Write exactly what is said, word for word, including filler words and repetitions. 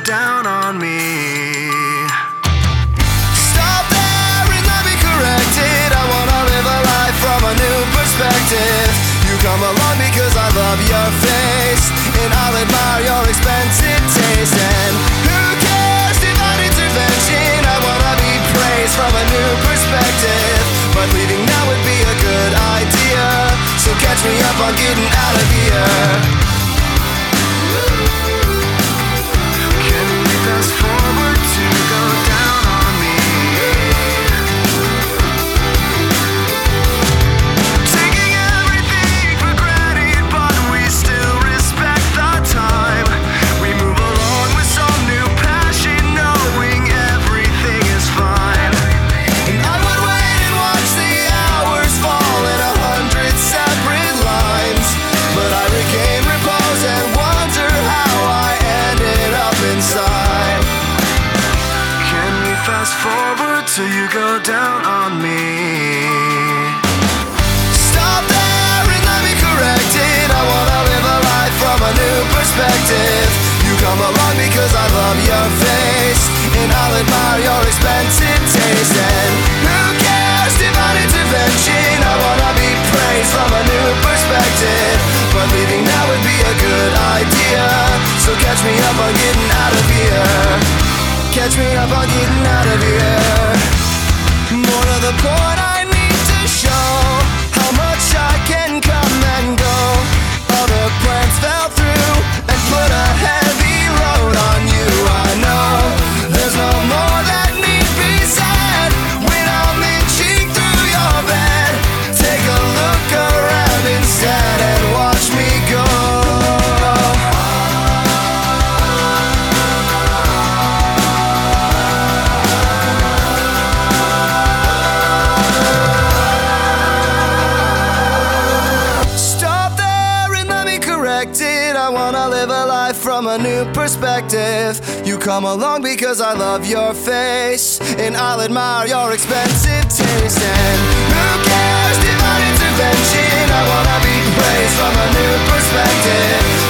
down on me. Stop there and let me correct it. I wanna live a life from a new perspective. You come along because I love your face, and I'll admire your expensive taste. And who cares, divine intervention. I wanna be praised from a new perspective, but leaving now would be a good idea. So catch me up on getting out of here. Can we fast forward to go down on me? Taking everything for granted, but we still respect the time. We move along with some new passion, knowing everything is fine. And I would wait and watch the hours fall in a hundred separate lines, but I regain repose and wonder how I ended up inside. Can we fast forward till you go down on me? Stop there and let me correct it. I wanna live a life from a new perspective. You come along because I love your face, and I'll admire your expensive taste. And who cares, divine intervention. I wanna be praised from a new perspective, but leaving now would be a good idea. So catch me up on getting out of here. Catch me up on getting out of here. More to the point, I need to show how much I can come and go. Other plans fell through and put a heavy load on you. I know there's no more that need be said when I'm inching through your bed. Take a look around instead and watch me go. I wanna live a life from a new perspective. You come along because I love your face, and I'll admire your expensive taste. And who cares, divine intervention. I wanna be praised from a new perspective,